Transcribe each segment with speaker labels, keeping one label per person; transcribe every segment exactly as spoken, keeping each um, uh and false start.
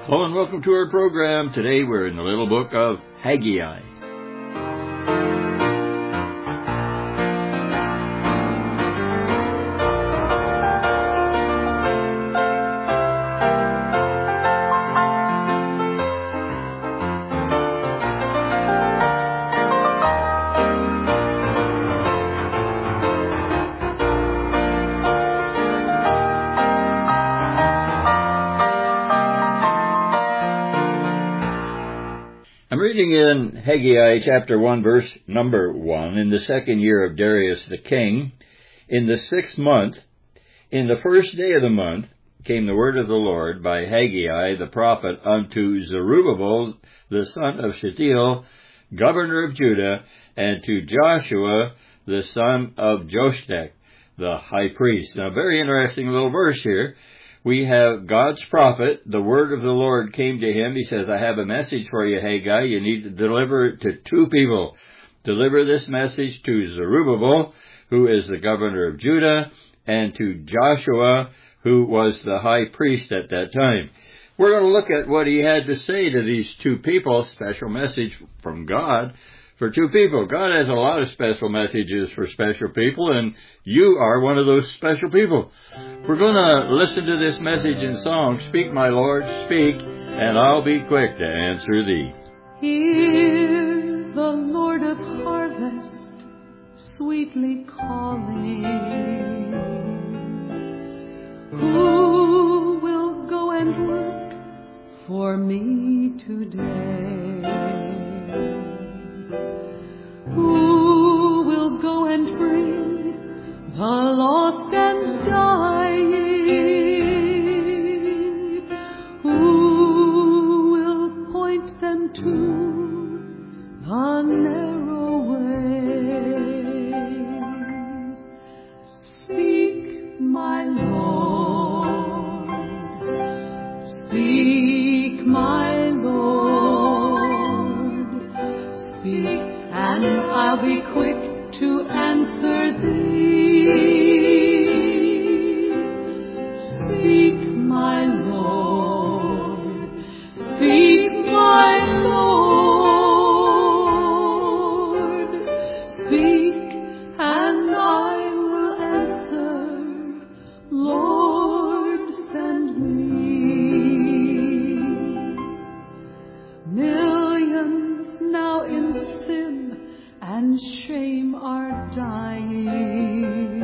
Speaker 1: Hello and welcome to our program. Today we're in the little book of Haggai. I'm reading in Haggai chapter one, verse number one. In the second year of Darius the king, in the sixth month, in the first day of the month, came the word of the Lord by Haggai the prophet unto Zerubbabel the son of Shealtiel, governor of Judah, and to Joshua the son of Joshdak, the high priest. Now, very interesting little verse here. We have God's prophet. The word of the Lord came to him. He says, I have a message for you, Haggai. You need to deliver it to two people. Deliver this message to Zerubbabel, who is the governor of Judah, and to Joshua, who was the high priest at that time. We're going to look at what he had to say to these two people. Special message from God for two people. God has a lot of special messages for special people, and you are one of those special people. We're going to listen to this message in song, Speak, My Lord, Speak, and I'll be quick to answer thee.
Speaker 2: Hear the Lord of harvest sweetly calling. Who will go and work for me today? Who will go and bring the lost and dying? Who will point them to the narrow way? Speak, my Lord, speak, my Lord, speak, and I'll be quick to answer thee. Speak, my Lord, speak, my Lord, speak, and I will answer, Lord, send me. Millions now in sin and shame are dying.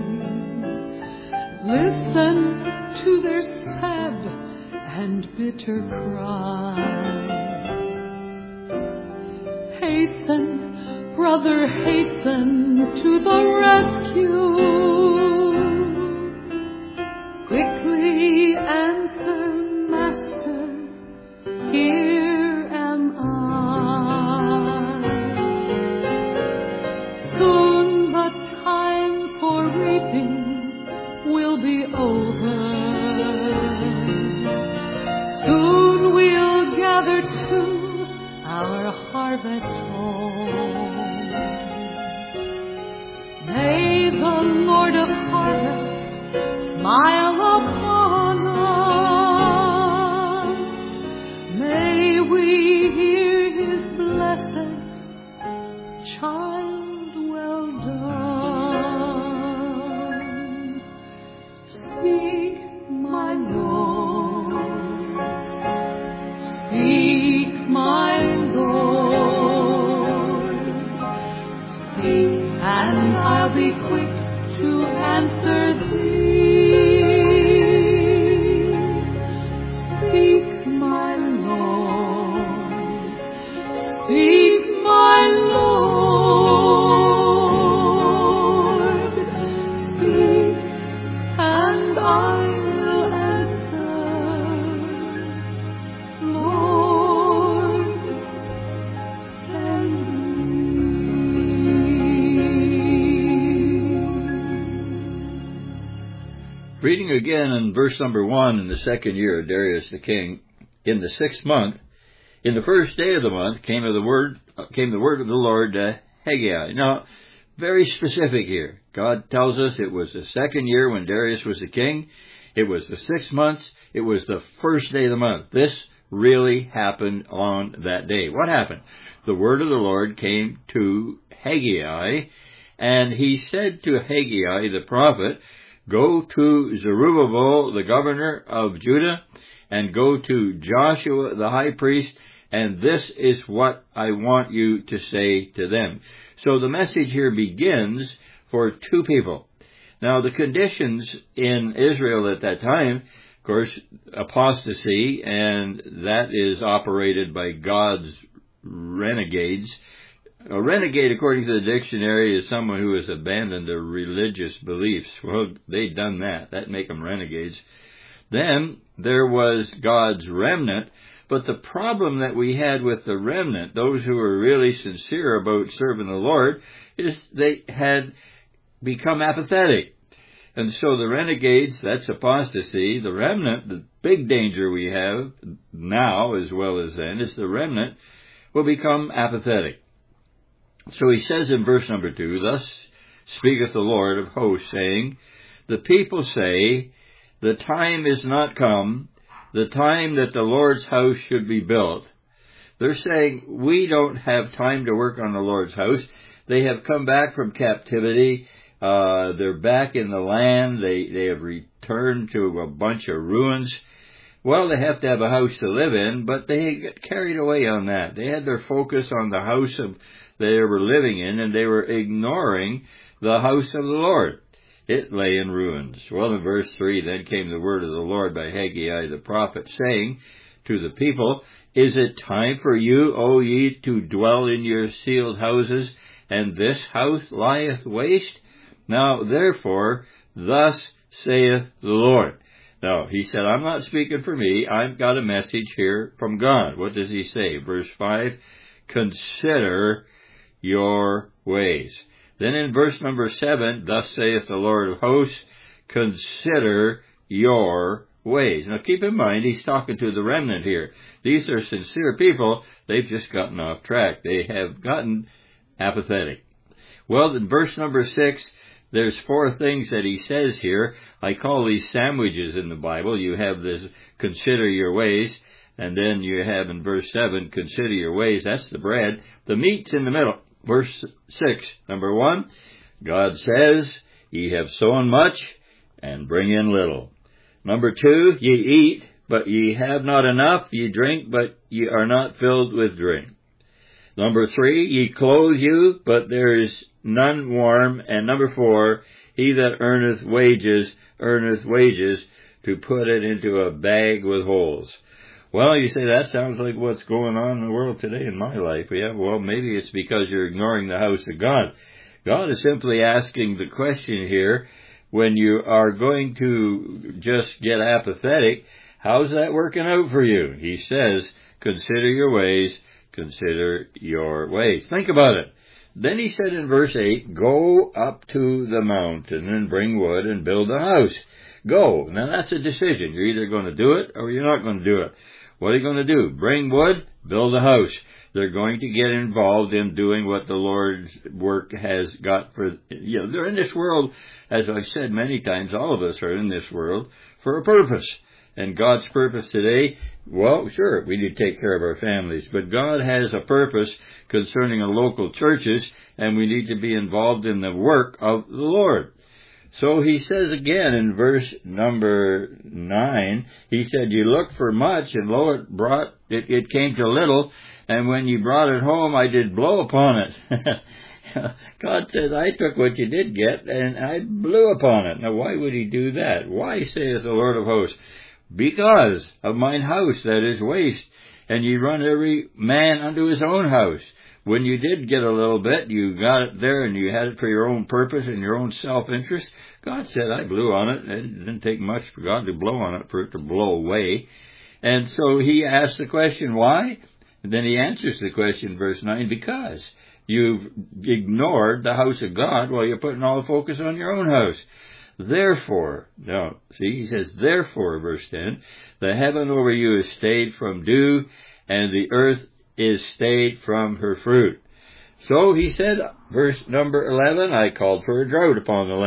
Speaker 2: Listen to their sad and bitter cry. Hasten, brother, hasten to the rescue. Quickly answer, Master, here am I. Soon the time for reaping will be over. Soon we'll gather to our harvest home. May the Lord of harvest smile upon us. May we hear his blessed child well done. Speak, my Lord, speak, my Lord, speak, and I'll be quick to answer thee. Speak, my Lord, speak, my Lord, speak, and I will answer, Lord, send me.
Speaker 1: Reading again in verse number one, in the second year of Darius the king, in the sixth month, in the first day of the month, came the word came the word of the Lord to Haggai. Now, very specific here. God tells us it was the second year when Darius was the king. It was the sixth month. It was the first day of the month. This really happened on that day. What happened? The word of the Lord came to Haggai, and he said to Haggai the prophet, go to Zerubbabel, the governor of Judah, and go to Joshua the high priest, and this is what I want you to say to them. So the message here begins for two people. Now, the conditions in Israel at that time, of course, apostasy, and that is operated by God's renegades. A renegade, according to the dictionary, is someone who has abandoned their religious beliefs. Well, they'd done that. That'd make them renegades. Then there was God's remnant, but the problem that we had with the remnant, those who were really sincere about serving the Lord, is they had become apathetic. And so the renegades, that's apostasy. The remnant, the big danger we have now as well as then, is the remnant will become apathetic. So he says in verse number two, thus speaketh the Lord of hosts, saying, the people say, the time is not come, the time that the Lord's house should be built. They're saying, we don't have time to work on the Lord's house. They have come back from captivity. Uh, they're back in the land. They, they have returned to a bunch of ruins. Well, they have to have a house to live in, but they got carried away on that. They had their focus on the house of they were living in, and they were ignoring the house of the Lord. It lay in ruins. Well, in verse three, then came the word of the Lord by Haggai the prophet, saying to the people, is it time for you, O ye, to dwell in your sealed houses, and this house lieth waste? Now, therefore, thus saith the Lord. Now, he said, I'm not speaking for me. I've got a message here from God. What does he say? Verse five, consider your ways. Then in verse number seven, thus saith the Lord of hosts, consider your ways. Now keep in mind, he's talking to the remnant here. These are sincere people. They've just gotten off track. They have gotten apathetic. Well, in verse number six, there's four things that he says here. I call these sandwiches in the Bible. You have this, consider your ways. And then you have in verse seven, consider your ways. That's the bread. The meat's in the middle. Verse six, number one, God says, ye have sown much, and bring in little. Number two, ye eat, but ye have not enough. Ye drink, but ye are not filled with drink. Number three, ye clothe you, but there is none warm. And number four, he that earneth wages, earneth wages, to put it into a bag with holes. Well, you say, that sounds like what's going on in the world today in my life. Yeah, well, maybe it's because you're ignoring the house of God. God is simply asking the question here, when you are going to just get apathetic, how's that working out for you? He says, consider your ways, consider your ways. Think about it. Then he said in verse eight, go up to the mountain and bring wood and build a house. Go. Now that's a decision. You're either going to do it or you're not going to do it. What are you going to do? Bring wood, build a house. They're going to get involved in doing what the Lord's work has got for, you know, they're in this world, as I've said many times, all of us are in this world for a purpose. And God's purpose today, well, sure, we need to take care of our families, but God has a purpose concerning our local churches, and we need to be involved in the work of the Lord. So he says again in verse number nine, he said, you look for much, and lo, it brought, it, it came to little, and when you brought it home, I did blow upon it. God says, I took what you did get, and I blew upon it. Now, why would he do that? Why, saith the Lord of hosts? Because of mine house that is waste, and ye run every man unto his own house. When you did get a little bit, you got it there and you had it for your own purpose and your own self-interest. God said, I blew on it. It didn't take much for God to blow on it, for it to blow away. And so he asked the question, why? And then he answers the question, verse nine, because you've ignored the house of God while you're putting all the focus on your own house. Therefore, now, see, he says, therefore, verse ten, the heaven over you is stayed from dew, and the earth is stayed from her fruit. So he said, verse number eleven, I called for a drought upon the land,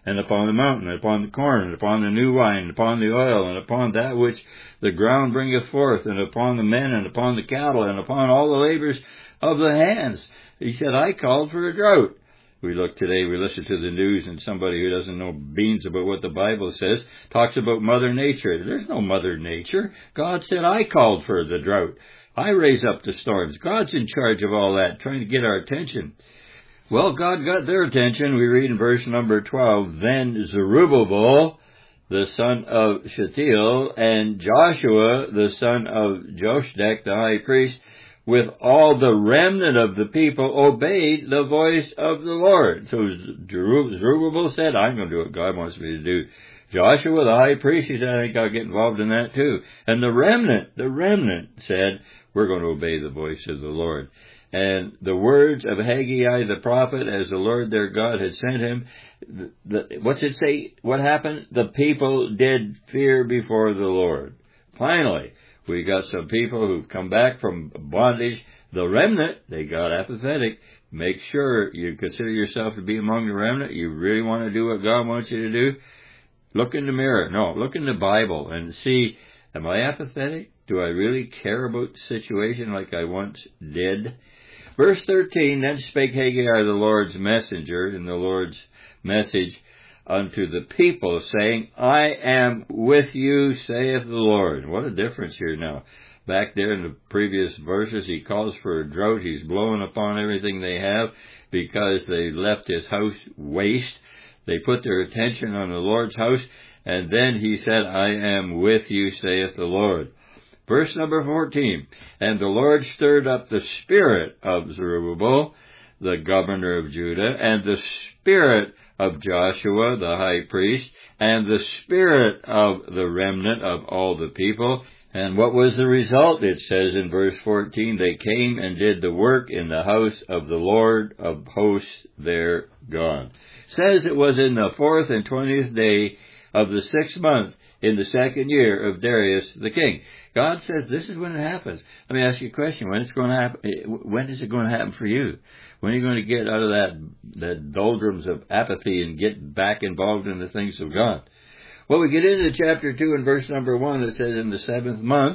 Speaker 1: and upon the mountain, and upon the corn, and upon the new wine, and upon the oil, and upon that which the ground bringeth forth, and upon the men, and upon the cattle, and upon all the labors of the hands. He said, I called for a drought. We look today, we listen to the news, and somebody who doesn't know beans about what the Bible says talks about Mother Nature. There's no Mother Nature. God said, I called for the drought. I raise up the storms. God's in charge of all that, trying to get our attention. Well, God got their attention. We read in verse number twelve, Then Zerubbabel, the son of Shealtiel, and Joshua, the son of Joshdak, the high priest, with all the remnant of the people, obeyed the voice of the Lord. So Zerubbabel said, I'm going to do what God wants me to do. Joshua, the high priest, he said, I think I'll get involved in that too. And the remnant, the remnant said, we're going to obey the voice of the Lord. And the words of Haggai the prophet, as the Lord their God had sent him, the, what's it say? What happened? The people did fear before the Lord. Finally, we got some people who've come back from bondage. The remnant, they got apathetic. Make sure you consider yourself to be among the remnant. You really want to do what God wants you to do. Look in the mirror. No, look in the Bible and see, am I apathetic? Do I really care about the situation like I once did? Verse thirteen, Then spake Haggai the Lord's messenger in the Lord's message unto the people, saying, I am with you, saith the Lord. What a difference here now. Back there in the previous verses, he calls for a drought. He's blowing upon everything they have because they left his house waste. They put their attention on the Lord's house, and then he said, I am with you, saith the Lord. Verse number fourteen, And the Lord stirred up the spirit of Zerubbabel, the governor of Judah, and the spirit of Joshua, the high priest, and the spirit of the remnant of all the people. And what was the result? It says in verse fourteen, They came and did the work in the house of the Lord of hosts their God. It says it was in the fourth and twentieth day of the sixth month, in the second year of Darius the king. God says this is when it happens. Let me ask you a question. When it's going to happen? When is it going to happen for you? When are you going to get out of that, that doldrums of apathy and get back involved in the things of God? Well, we get into chapter two and verse number one. It says, In the seventh month,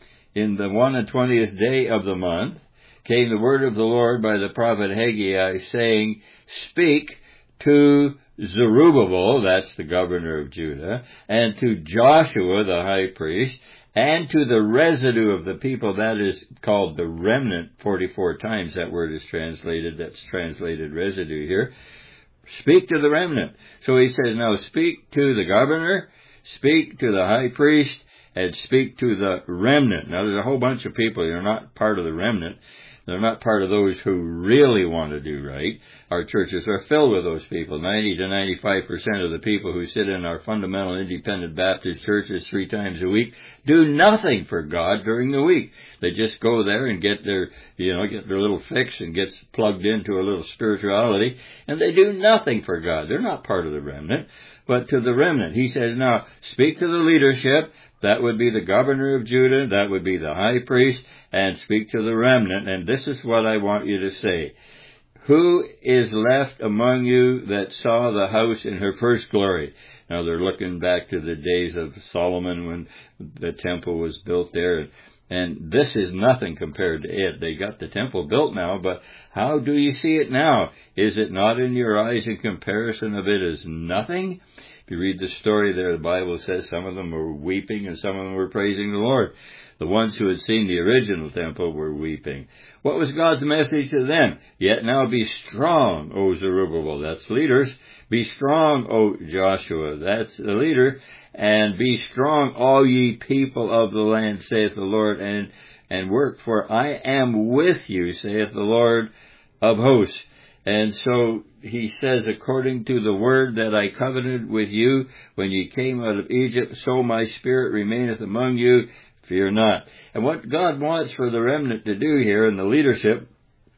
Speaker 1: in the one and twentieth day of the month, came the word of the Lord by the prophet Haggai, saying, Speak to Zerubbabel, that's the governor of Judah, and to Joshua, the high priest, and to the residue of the people, that is called the remnant, forty-four times that word is translated, that's translated residue here. Speak to the remnant. So he says, now speak to the governor, speak to the high priest, and speak to the remnant. Now there's a whole bunch of people who are not part of the remnant. They're not part of those who really want to do right. Our churches are filled with those people. ninety to ninety-five percent of the people who sit in our fundamental independent Baptist churches three times a week do nothing for God during the week. They just go there and get their, you know, get their little fix and get plugged into a little spirituality, and they do nothing for God. They're not part of the remnant. But to the remnant, he says, now, speak to the leadership. That would be the governor of Judah. That would be the high priest. And speak to the remnant. And this is what I want you to say. Who is left among you that saw the house in her first glory? Now, they're looking back to the days of Solomon when the temple was built there. And this is nothing compared to it. They got the temple built now, but how do you see it now? Is it not in your eyes in comparison of it as nothing? If you read the story there, the Bible says some of them were weeping and some of them were praising the Lord. The ones who had seen the original temple were weeping. What was God's message to them? Yet now be strong, O Zerubbabel. That's leaders. Be strong, O Joshua. That's the leader. And be strong, all ye people of the land, saith the Lord, and, and work, for I am with you, saith the Lord of hosts. And so he says, according to the word that I covenanted with you when ye came out of Egypt, so my spirit remaineth among you. Fear not. And what God wants for the remnant to do here in the leadership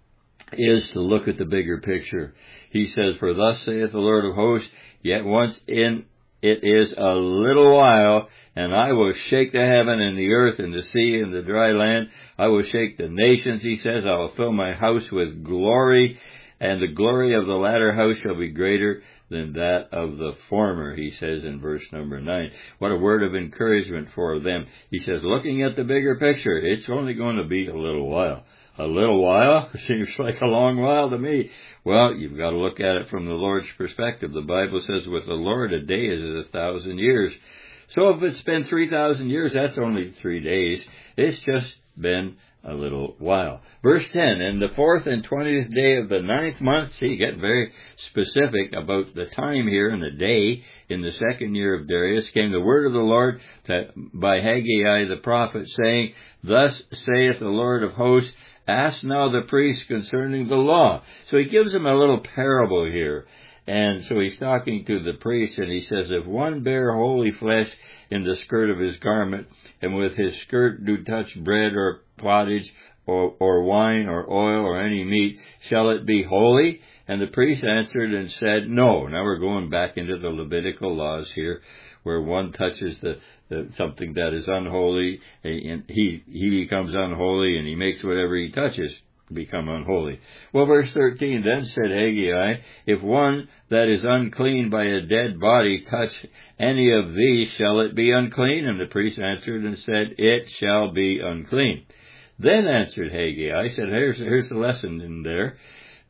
Speaker 1: is to look at the bigger picture. He says, for thus saith the Lord of hosts, yet once in it is a little while, and I will shake the heaven and the earth and the sea and the dry land. I will shake the nations, he says. I will fill my house with glory. and the glory of the latter house shall be greater than that of the former, he says in verse number nine. What a word of encouragement for them. He says, looking at the bigger picture, it's only going to be a little while. A little while? Seems like a long while to me. Well, you've got to look at it from the Lord's perspective. The Bible says with the Lord a day is a thousand years. So if it's been three thousand years, that's only three days. It's just been a little while. Verse ten, and the fourth and twentieth day of the ninth month, see, get very specific about the time here and the day, in the second year of Darius, came the word of the Lord to, by Haggai the prophet, saying, thus saith the Lord of hosts, ask now the priest concerning the law. So he gives him a little parable here. And so he's talking to the priest, and he says, if one bear holy flesh in the skirt of his garment, and with his skirt do touch bread or pottage, or, or wine, or oil, or any meat, shall it be holy? And the priest answered and said, no. Now we're going back into the Levitical laws here, where one touches the, the something that is unholy, and he he becomes unholy, and he makes whatever he touches become unholy. Well, verse thirteen, then said Haggai, if one that is unclean by a dead body touch any of these, shall it be unclean? And the priest answered and said, it shall be unclean. Then answered Haggai, said, here's, here's the lesson in there.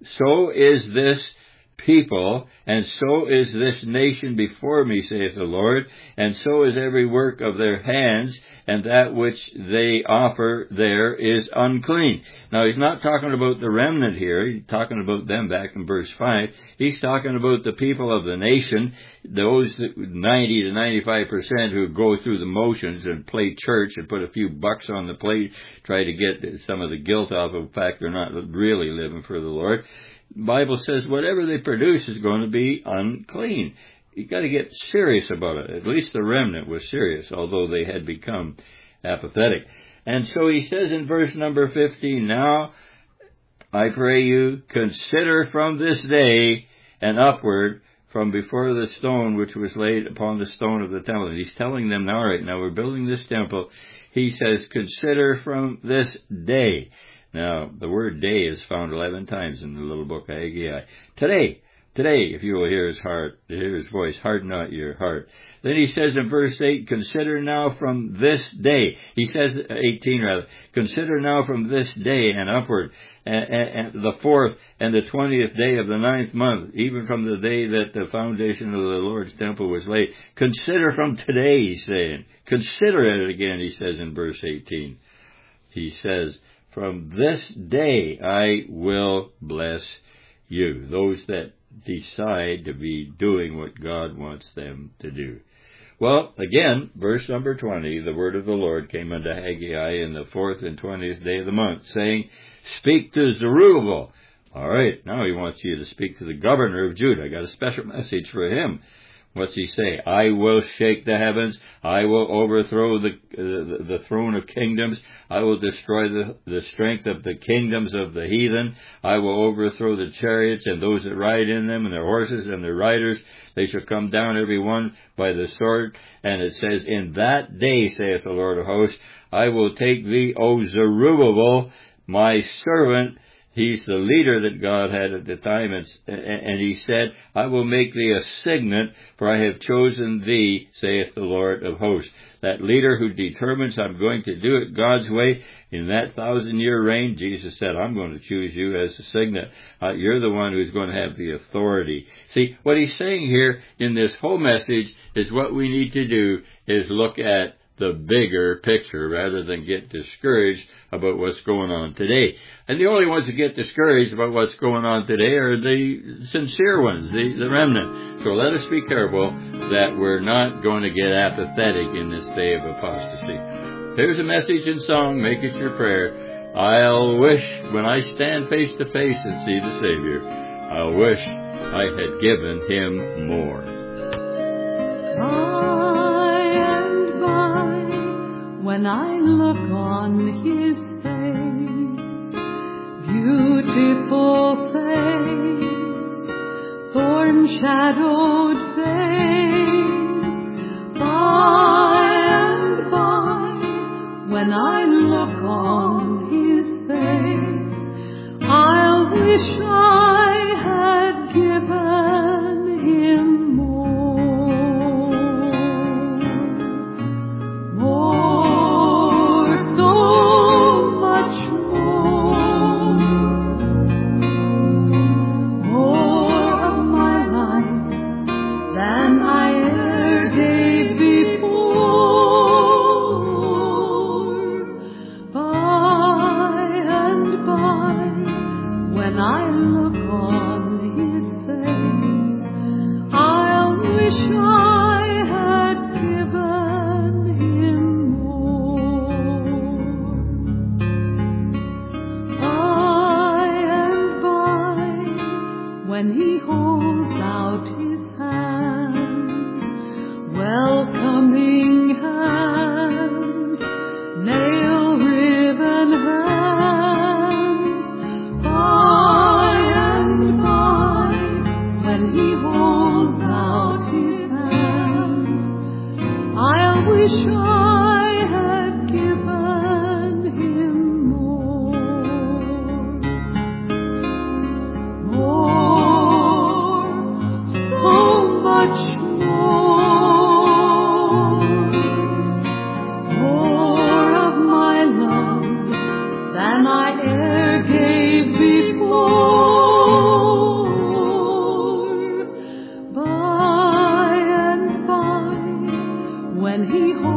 Speaker 1: So is this people, and so is this nation before me, saith the Lord, and so is every work of their hands, and that which they offer there is unclean. Now, he's not talking about the remnant here. He's talking about them back in verse five. He's talking about the people of the nation, those ninety to ninety-five percent who go through the motions and play church and put a few bucks on the plate, try to get some of the guilt off of the fact they're not really living for the Lord. The Bible says whatever they produce is going to be unclean. You've got to get serious about it. At least the remnant was serious, although they had become apathetic. And so he says in verse number fifteen, now I pray you, consider from this day and upward, from before the stone which was laid upon the stone of the temple. And he's telling them, now, right now we're building this temple. He says, consider from this day. Now, the word day is found eleven times in the little book of Haggai. Today, today, if you will hear his heart, hear his voice, harden not your heart. Then he says in verse eight, consider now from this day. He says, eighteen rather, consider now from this day and upward, and, and, and the fourth and the twentieth day of the ninth month, even from the day that the foundation of the Lord's temple was laid. Consider from today, he's saying. Consider it again, he says in verse eighteen. He says, from this day I will bless you. Those that decide to be doing what God wants them to do. Well, again, verse number twenty, the word of the Lord came unto Haggai in the fourth and twentieth day of the month, saying, speak to Zerubbabel. All right, now he wants you to speak to the governor of Judah. I got a special message for him. What's he say? I will shake the heavens. I will overthrow the, uh, the the throne of kingdoms. I will destroy the, the strength of the kingdoms of the heathen. I will overthrow the chariots and those that ride in them, and their horses and their riders. They shall come down every one by the sword. And it says, in that day, saith the Lord of hosts, I will take thee, O Zerubbabel, my servant. He's the leader that God had at the time, and, and he said, I will make thee a signet, for I have chosen thee, saith the Lord of hosts. That leader who determines I'm going to do it God's way in that thousand-year reign, Jesus said, I'm going to choose you as a signet. Uh, you're the one who's going to have the authority. See, what he's saying here in this whole message is what we need to do is look at the bigger picture rather than get discouraged about what's going on today. And the only ones that get discouraged about what's going on today are the sincere ones, the, the remnant. So let us be careful that we're not going to get apathetic in this day of apostasy. Here's a message in song, make it your prayer. I'll wish when I stand face to face and see the Savior, I'll wish I had given him more.
Speaker 2: When I look on his face, beautiful face, thorn-shadowed face, by and by, when I look on his face, I'll wish I wish I had given him more, more, so much more, more of my love than I e'er gave before. By and by, when he